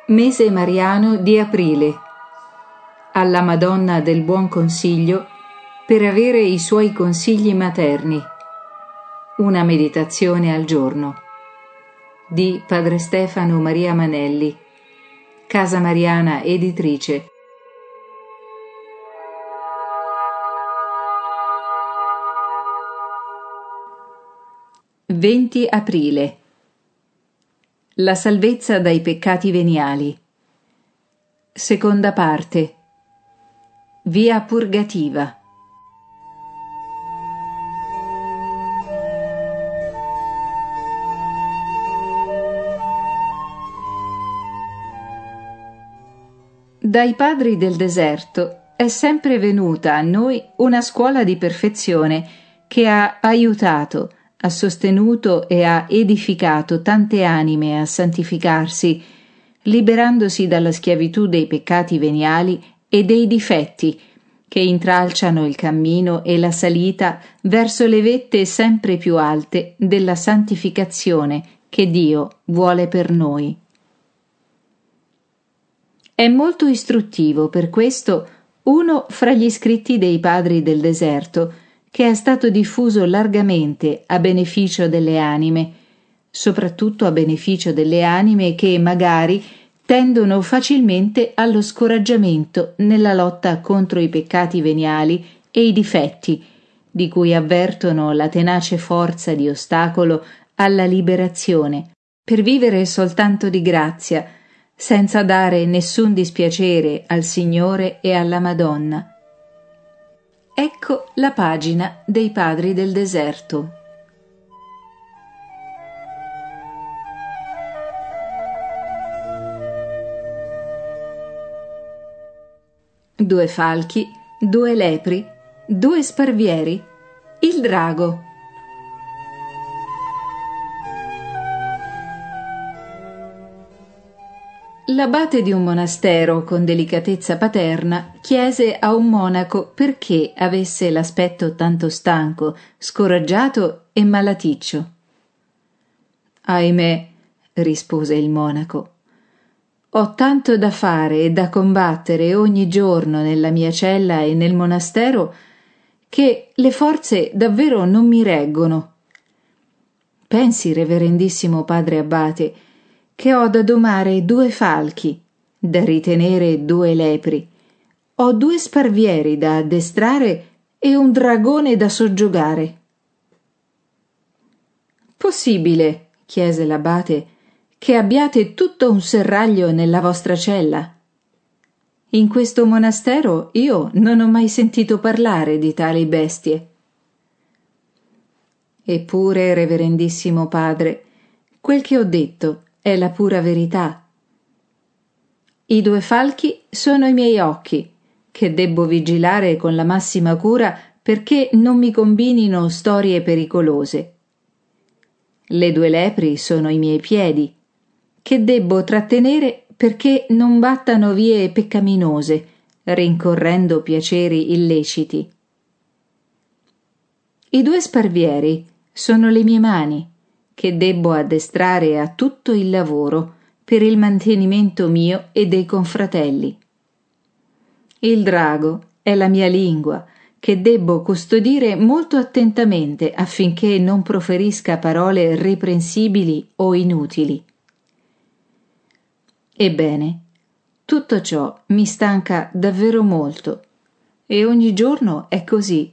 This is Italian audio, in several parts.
Mese mariano di aprile. Alla Madonna del Buon Consiglio per avere i suoi consigli materni. Una meditazione al giorno. Di Padre Stefano Maria Manelli. Casa Mariana Editrice. (20 aprile). La salvezza dai peccati veniali. Seconda parte. Via purgativa. Dai padri del deserto è sempre venuta a noi una scuola di perfezione che ha aiutato, ha sostenuto e ha edificato tante anime a santificarsi, liberandosi dalla schiavitù dei peccati veniali e dei difetti che intralciano il cammino e la salita verso le vette sempre più alte della santificazione che Dio vuole per noi. È molto istruttivo per questo uno fra gli scritti dei padri del deserto, che è stato diffuso largamente a beneficio delle anime, soprattutto a beneficio delle anime che magari tendono facilmente allo scoraggiamento nella lotta contro i peccati veniali e i difetti, di cui avvertono la tenace forza di ostacolo alla liberazione, per vivere soltanto di grazia, senza dare nessun dispiacere al Signore e alla Madonna. Ecco la pagina dei padri del deserto. Due falchi, due lepri, due sparvieri, il drago. L'abate di un monastero, con delicatezza paterna, chiese a un monaco perché avesse l'aspetto tanto stanco, scoraggiato e malaticcio. «Ahimè», rispose il monaco, «ho tanto da fare e da combattere ogni giorno nella mia cella e nel monastero che le forze davvero non mi reggono. Pensi, reverendissimo padre abate, che ho da domare 2 falchi, da ritenere 2 lepri, ho 2 sparvieri da addestrare e un dragone da soggiogare». «Possibile», chiese l'abate, «che abbiate tutto un serraglio nella vostra cella? In questo monastero io non ho mai sentito parlare di tali bestie». «Eppure, reverendissimo padre, quel che ho detto è la pura verità. I 2 falchi sono i miei occhi, che debbo vigilare con la massima cura perché non mi combinino storie pericolose. Le 2 lepri sono i miei piedi, che debbo trattenere perché non battano vie peccaminose, rincorrendo piaceri illeciti. I 2 sparvieri sono le mie mani, che debbo addestrare a tutto il lavoro per il mantenimento mio e dei confratelli. Il drago è la mia lingua, che debbo custodire molto attentamente affinché non proferisca parole reprensibili o inutili. Ebbene, tutto ciò mi stanca davvero molto, e ogni giorno è così».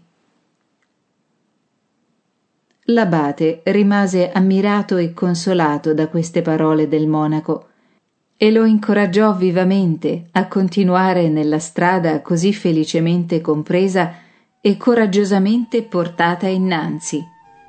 L'abate rimase ammirato e consolato da queste parole del monaco e lo incoraggiò vivamente a continuare nella strada così felicemente compresa e coraggiosamente portata innanzi.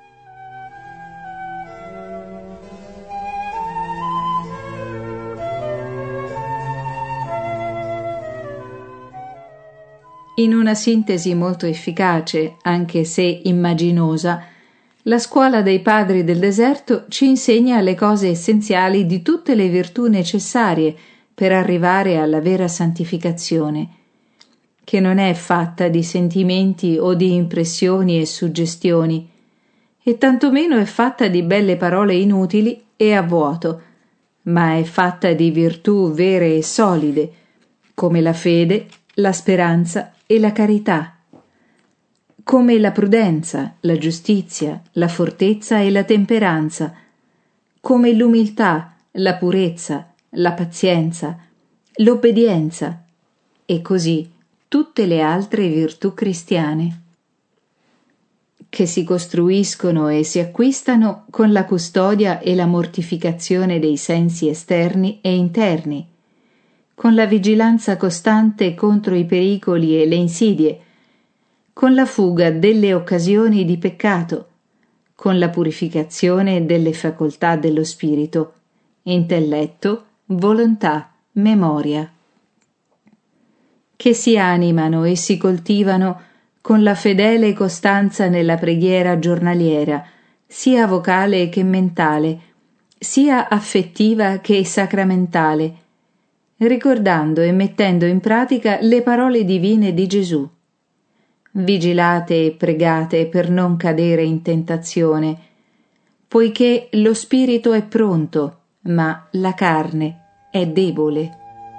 In una sintesi molto efficace, anche se immaginosa, la scuola dei padri del deserto ci insegna le cose essenziali di tutte le virtù necessarie per arrivare alla vera santificazione, che non è fatta di sentimenti o di impressioni e suggestioni, e tantomeno è fatta di belle parole inutili e a vuoto, ma è fatta di virtù vere e solide, come la fede, la speranza e la carità, come la prudenza, la giustizia, la fortezza e la temperanza, come l'umiltà, la purezza, la pazienza, l'obbedienza e così tutte le altre virtù cristiane, che si costruiscono e si acquistano con la custodia e la mortificazione dei sensi esterni e interni, con la vigilanza costante contro i pericoli e le insidie, con la fuga delle occasioni di peccato, con la purificazione delle facoltà dello spirito, intelletto, volontà, memoria, che si animano e si coltivano con la fedele costanza nella preghiera giornaliera, sia vocale che mentale, sia affettiva che sacramentale, ricordando e mettendo in pratica le parole divine di Gesù. Vigilate e pregate per non cadere in tentazione, poiché lo spirito è pronto, ma la carne è debole.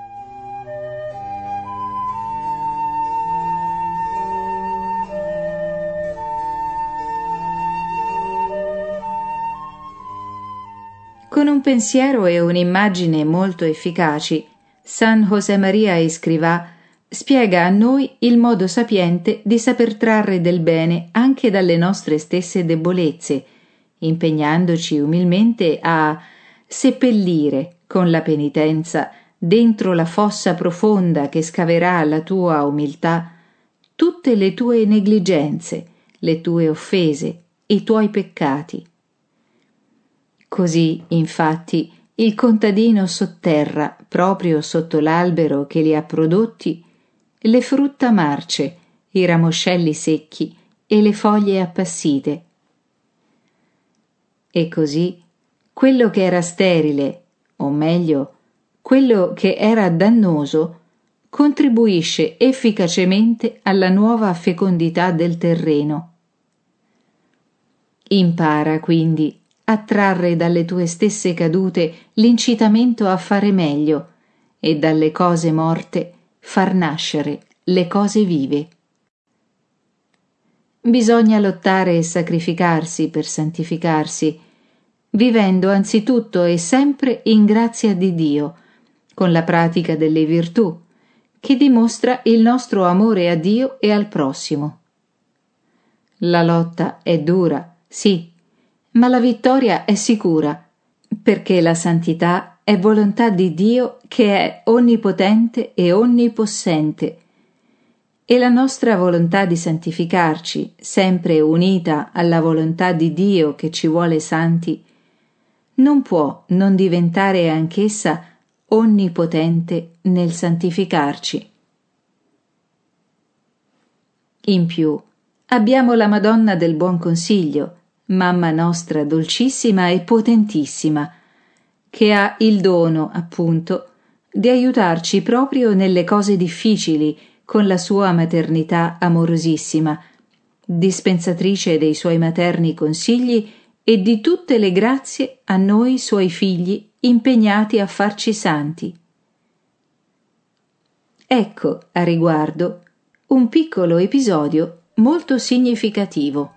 Con un pensiero e un'immagine molto efficaci, San Josemaria Escrivá spiega a noi il modo sapiente di saper trarre del bene anche dalle nostre stesse debolezze, impegnandoci umilmente a seppellire con la penitenza dentro la fossa profonda che scaverà la tua umiltà tutte le tue negligenze, le tue offese, i tuoi peccati. Così, infatti, il contadino sotterra, proprio sotto l'albero che li ha prodotti, le frutta marce, i ramoscelli secchi e le foglie appassite. E così, quello che era sterile, o meglio, quello che era dannoso, contribuisce efficacemente alla nuova fecondità del terreno. Impara, quindi, a trarre dalle tue stesse cadute l'incitamento a fare meglio e dalle cose morte far nascere le cose vive. Bisogna lottare e sacrificarsi per santificarsi, vivendo anzitutto e sempre in grazia di Dio, con la pratica delle virtù, che dimostra il nostro amore a Dio e al prossimo. La lotta è dura, sì, ma la vittoria è sicura, perché la santità è volontà di Dio che è onnipotente e onnipossente, e la nostra volontà di santificarci, sempre unita alla volontà di Dio che ci vuole santi, non può non diventare anch'essa onnipotente nel santificarci. In più, abbiamo la Madonna del Buon Consiglio, Mamma nostra dolcissima e potentissima, che ha il dono, appunto, di aiutarci proprio nelle cose difficili con la sua maternità amorosissima, dispensatrice dei suoi materni consigli e di tutte le grazie a noi suoi figli impegnati a farci santi. Ecco, a riguardo, un piccolo episodio molto significativo.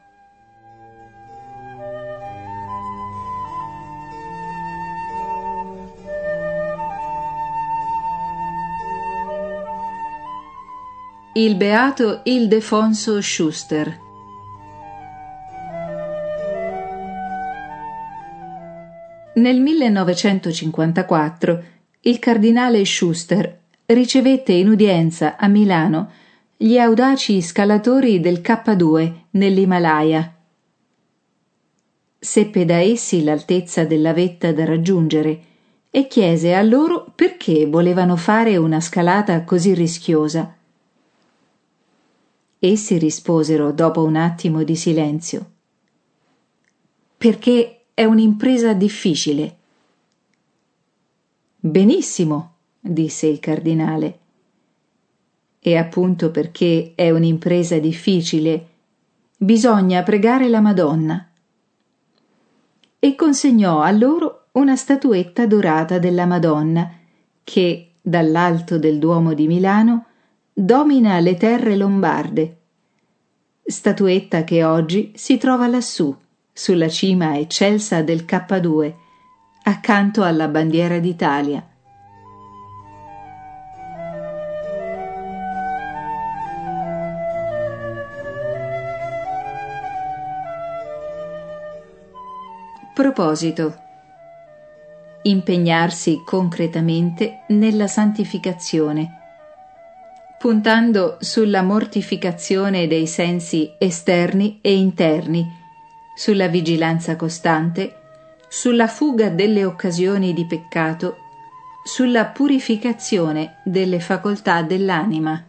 Il beato Ildefonso Schuster. Nel 1954 il cardinale Schuster ricevette in udienza a Milano gli audaci scalatori del K2 nell'Himalaya. Seppe da essi l'altezza della vetta da raggiungere e chiese a loro perché volevano fare una scalata così rischiosa. Essi risposero dopo un attimo di silenzio: perché è un'impresa difficile. Benissimo, disse il cardinale. E appunto perché è un'impresa difficile, bisogna pregare la Madonna. E consegnò a loro una statuetta dorata della Madonna che, dall'alto del Duomo di Milano, domina le terre lombarde. Statuetta che oggi si trova lassù, sulla cima eccelsa del K2, accanto alla bandiera d'Italia. Proposito: impegnarsi concretamente nella santificazione, puntando sulla mortificazione dei sensi esterni e interni, sulla vigilanza costante, sulla fuga delle occasioni di peccato, sulla purificazione delle facoltà dell'anima.